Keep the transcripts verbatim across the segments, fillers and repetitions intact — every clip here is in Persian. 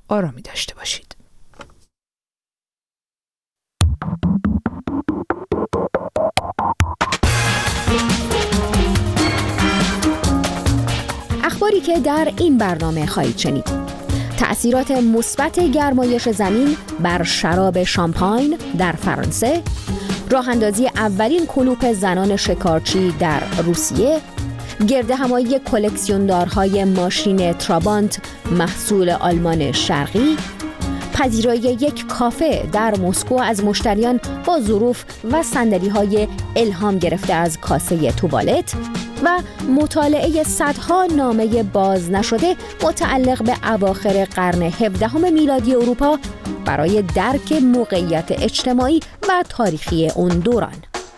آرامی داشته باشید. اخباری که در این برنامه خواهید شنید: تأثیرات مثبت گرمایش زمین بر شراب شامپاین در فرانسه، راه اندازی اولین کلوپ زنان شکارچی در روسیه، گردهمایی کلکسیوندارهای ماشین ترابانت محصول آلمان شرقی، پذیرایی یک کافه در مسکو از مشتریان با ظروف و صندلی‌های الهام گرفته از کاسه توالت و مطالعه صدها نامه باز نشده متعلق به اواخر قرن هفدهم میلادی اروپا برای درک موقعیت اجتماعی و تاریخی اون دوران.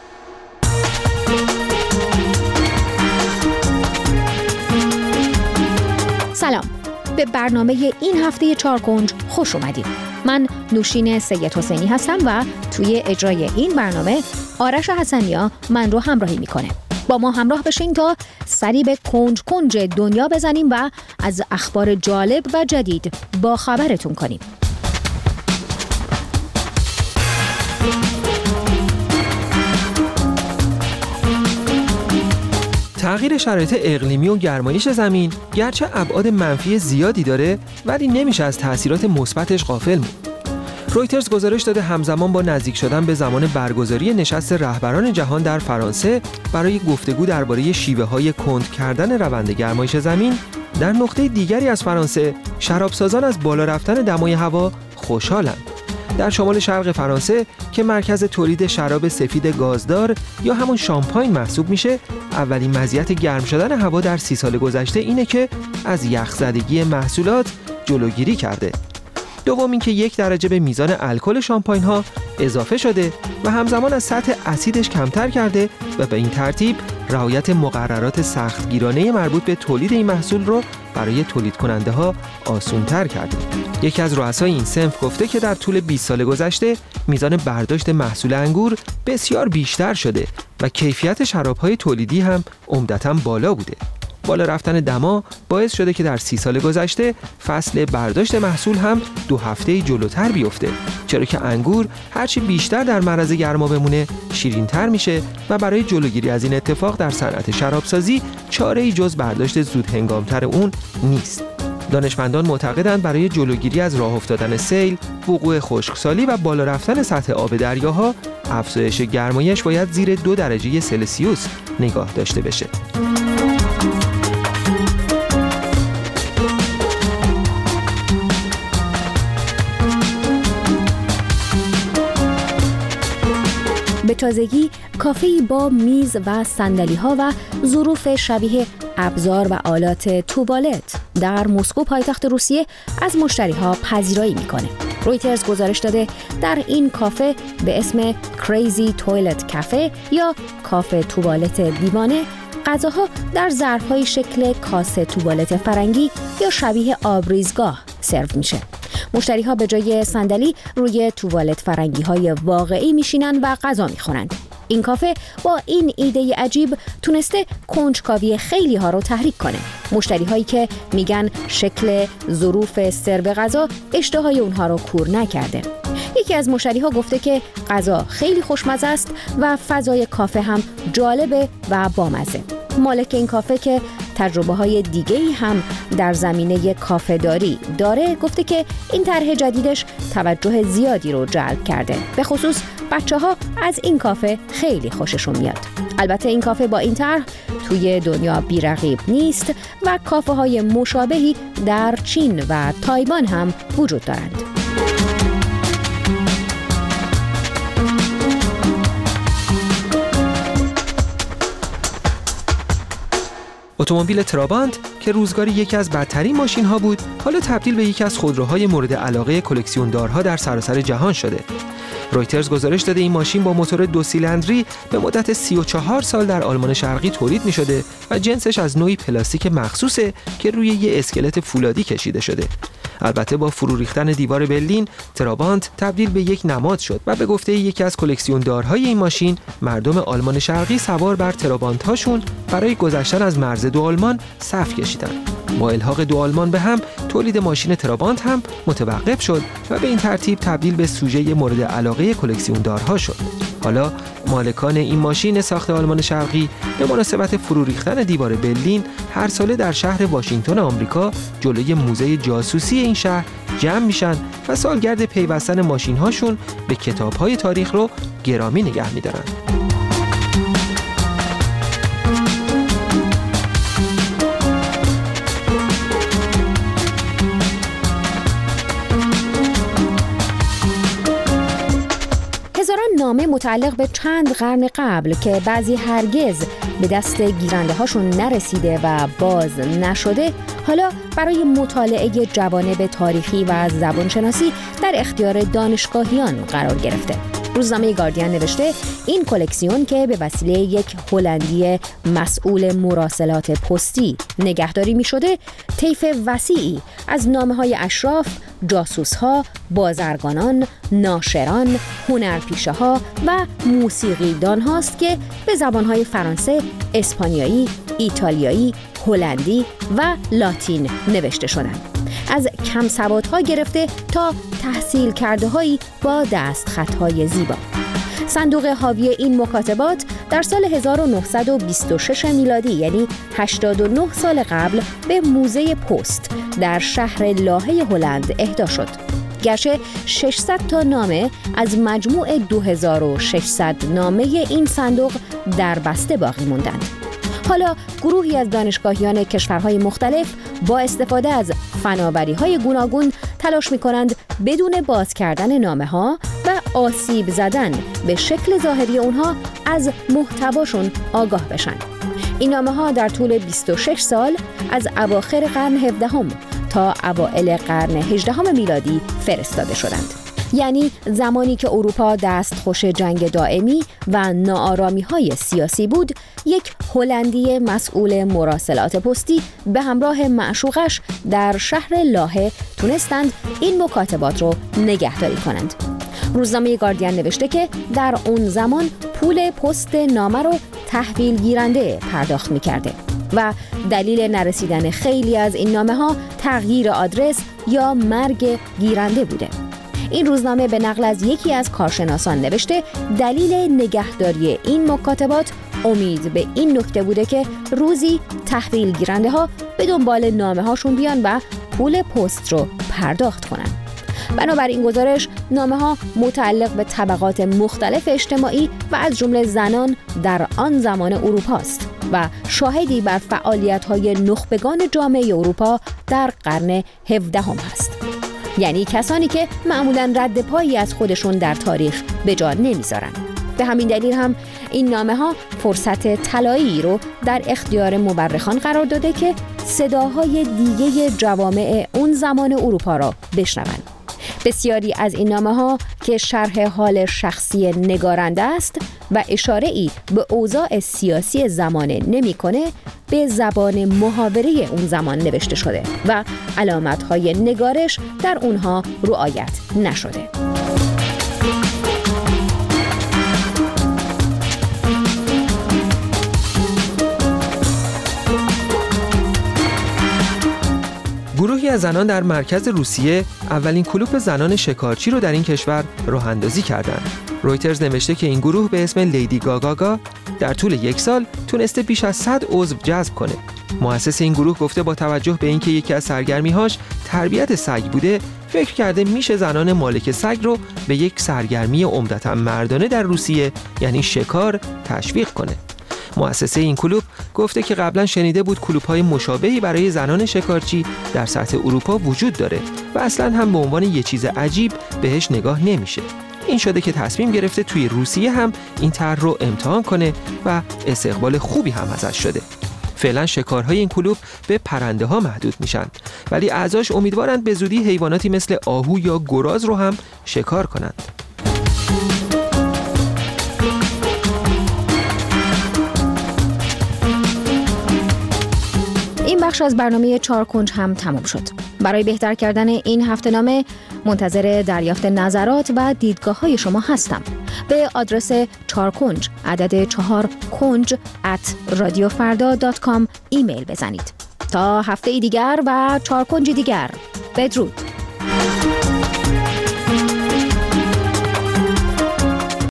سلام، به برنامه این هفته چارکنج خوش اومدید. من نوشین سید حسینی هستم و توی اجرای این برنامه آرش حسنیا من رو همراهی میکنه. با ما همراه بشین تا سری به کنج کنج دنیا بزنیم و از اخبار جالب و جدید با خبرتون کنیم. تغییر شرایط اقلیمی و گرمایش زمین گرچه ابعاد منفی زیادی داره، ولی نمیشه از تأثیرات مثبتش غافل موند. رویترز گزارش داده همزمان با نزدیک شدن به زمان برگزاری نشست رهبران جهان در فرانسه برای گفتگو درباره شیوه‌های کند کردن روند گرمایش زمین، در نقطه دیگری از فرانسه شرابسازان از بالا رفتن دمای هوا خوشحالند. در شمال شرق فرانسه که مرکز تولید شراب سفید گازدار یا همون شامپاین محسوب میشه، اولین مزیت گرم شدن هوا در سی سال گذشته اینه که از یخزدگی محصولات جلوگیری کرده. دوم اینکه یک درجه به میزان الکل شامپاین ها اضافه شده و همزمان از سطح اسیدش کمتر کرده و به این ترتیب رعایت مقررات سختگیرانه مربوط به تولید این محصول رو برای تولید کننده ها آسان‌تر کرده. یکی از رؤسای این صنف گفته که در طول بیست سال گذشته میزان برداشت محصول انگور بسیار بیشتر شده و کیفیت شراب‌های تولیدی هم عمدتاً بالا بوده. بالا رفتن دما باعث شده که در سی سال گذشته فصل برداشت محصول هم دو هفته جلوتر بیفته، چرا که انگور هرچی بیشتر در معرض گرما بمونه شیرین‌تر میشه و برای جلوگیری از این اتفاق در صنعت شرابسازی چاره‌ای جز برداشت زود هنگامتر اون نیست. دانشمندان معتقدند برای جلوگیری از راه افتادن سیل، وقوع خشکسالی و بالا رفتن سطح آب دریاها، افزایش گرمایش باید زیر دو درجه سلسیوس نگاه داشته بشه. به تازگی کافه‌ای با میز و صندلی‌ها و ظروف شبیه ابزار و آلات توالت در مسکو پایتخت روسیه از مشتری‌ها پذیرایی می‌کنه. رویترز گزارش داده در این کافه به اسم کریزی توالت کافه یا کافه توالت دیوانه، غذاها در ظرف‌های شکل کاسه توالت فرنگی یا شبیه آبریزگاه سرو میشه. مشتری‌ها به جای صندلی روی توالت فرنگی‌های واقعی میشینن و غذا میخورند. این کافه با این ایده عجیب تونسته کنجکاوی خیلی ها رو تحریک کنه. مشتری هایی که میگن شکل ظروف سرو غذا اشتهای اونها رو کور نکرده. یکی از مشتری ها گفته که غذا خیلی خوشمزه است و فضای کافه هم جالبه و بامزه. مالک این کافه که تجربه های دیگه‌ای هم در زمینه کافه داری داره گفته که این طرح جدیدش توجه زیادی رو جلب کرده. به خصوص بچه‌ها از این کافه خیلی خوششون میاد. البته این کافه با این طرح توی دنیا بی‌رقیب نیست و کافه های مشابهی در چین و تایوان هم وجود دارند. اتومبیل ترابانت که روزگاری یکی از بدترین ماشین ها بود، حالا تبدیل به یکی از خودروهای مورد علاقه کلکسیوندارها در سراسر جهان شده. رویترز گزارش داده این ماشین با موتور دو سیلندری به مدت سی و چهار سال در آلمان شرقی تولید می شده و جنسش از نوعی پلاستیک مخصوصه که روی یه اسکلت فولادی کشیده شده. البته با فرو ریختن دیوار برلین، ترابانت تبدیل به یک نماد شد و به گفته یکی از کلکسیوندارهای این ماشین، مردم آلمان شرقی سوار بر ترابانت هاشون برای گذشتن از مرز دو آلمان صف کشیدند. با الحاق دو آلمان به هم، تولید ماشین ترابانت هم متوقف شد و به این ترتیب تبدیل به سوژه مورد علاقه کلکسیوندارها شد. حالا مالکان این ماشین ساخت آلمان شرقی به مناسبت فرو ریختن دیوار برلین هر ساله در شهر واشنگتن آمریکا جلوی موزه جاسوسی این شهر جمع میشن و سالگرد پیوستن ماشین هاشون به کتاب‌های تاریخ رو گرامی نگه می‌دارن. هزاران نامه متعلق به چند قرن قبل که بعضی هرگز به دست گیرنده هاشون نرسیده و باز نشده، حالا برای مطالعه جوانب تاریخی و زبانشناسی در اختیار دانشگاهیان قرار گرفته. روزنامه گاردین نوشته این کلکسیون که به وسیله یک هلندی مسئول مراسلات پستی نگهداری می شده، طیف وسیعی از نامه‌های اشراف، جاسوس‌ها، بازرگانان، ناشران، هنرپیشه‌ها و موسیقیدان هاست که به زبان‌های فرانسه، اسپانیایی، ایتالیایی، هلندی و لاتین نوشته شدند. از کم سوادها گرفته تا تحصیل کرده هایی با دست خطهای زیبا. صندوق حاوی این مکاتبات در سال هزار و نهصد و بیست و شش میلادی، یعنی هشتاد و نه سال قبل، به موزه پست در شهر لاهه هلند اهدا شد. گرچه ششصد تا نامه از مجموع دو هزار و ششصد نامه این صندوق در بسته باقی موندند. حالا گروهی از دانشگاهیان کشورهای مختلف با استفاده از فناوری‌های گوناگون تلاش می‌کنند بدون باز کردن نامه‌ها و آسیب زدن به شکل ظاهری اونها از محتواشون آگاه بشن. این نامه‌ها در طول بیست و شش سال از اواخر قرن هفدهم تا اوایل قرن هجدهم میلادی فرستاده شدند. یعنی زمانی که اروپا دستخوش جنگ دائمی و ناآرامی‌های سیاسی بود، یک هلندی مسئول مراسلات پستی به همراه معشوقش در شهر لاهه تونستند این مکاتبات رو نگهداری کنند. روزنامه گاردین نوشته که در اون زمان پول پست نامه رو تحویل گیرنده پرداخت می‌کرده و دلیل نرسیدن خیلی از این نامه‌ها تغییر آدرس یا مرگ گیرنده بوده. این روزنامه به نقل از یکی از کارشناسان نوشته دلیل نگهداری این مکاتبات امید به این نکته بوده که روزی تحویل گیرنده ها به دنبال نامه هاشون بیان و پول پست رو پرداخت کنن. بنابراین این گزارش نامه ها متعلق به طبقات مختلف اجتماعی و از جمله زنان در آن زمان اروپا است و شاهدی بر فعالیت های نخبگان جامعه اروپا در قرن هفدهم است. یعنی کسانی که معمولاً رد پایی از خودشون در تاریخ به جا نمیذارن. به همین دلیل هم این نامه ها فرصت طلایی رو در اختیار مورخان قرار داده که صداهای دیگه جوامع اون زمان اروپا را بشنوند. بسیاری از این نامه ها که شرح حال شخصی نگارنده است و اشاره‌ای به اوضاع سیاسی زمانه نمی‌کنه، به زبان محاوره اون زمان نوشته شده و علامت‌های نگارش در اونها رعایت نشده. گروهی از زنان در مرکز روسیه اولین کلوپ زنان شکارچی رو در این کشور راه اندازی کردند. رویترز نوشته که این گروه به اسم لیدی گاگاگا در طول یک سال تونسته بیش از صد عضو جذب کنه. مؤسس این گروه گفته با توجه به اینکه یکی از سرگرمی‌هاش تربیت سگ بوده، فکر کرده میشه زنان مالک سگ رو به یک سرگرمی عمدتاً مردانه در روسیه، یعنی شکار، تشویق کنه. مؤسسه این کلوب گفته که قبلا شنیده بود کلوب‌های مشابهی برای زنان شکارچی در سطح اروپا وجود داره و اصلاً هم به عنوان یه چیز عجیب بهش نگاه نمیشه. این شده که تصمیم گرفته توی روسیه هم این طرح رو امتحان کنه و استقبال خوبی هم ازش شده. فعلا شکارهای این کلوب به پرنده ها محدود میشن، ولی اعضاش امیدوارند به زودی حیواناتی مثل آهو یا گراز رو هم شکار کنند. این بخش از برنامه چهار کنج هم تمام شد. برای بهتر کردن این هفته‌نامه منتظر دریافت نظرات و دیدگاه‌های شما هستم. به آدرس چهار کنج عدد چهار کنج ات رادیو فردا دات کام ایمیل بزنید. تا هفته دیگر و چهار کنج دیگر، بدرود.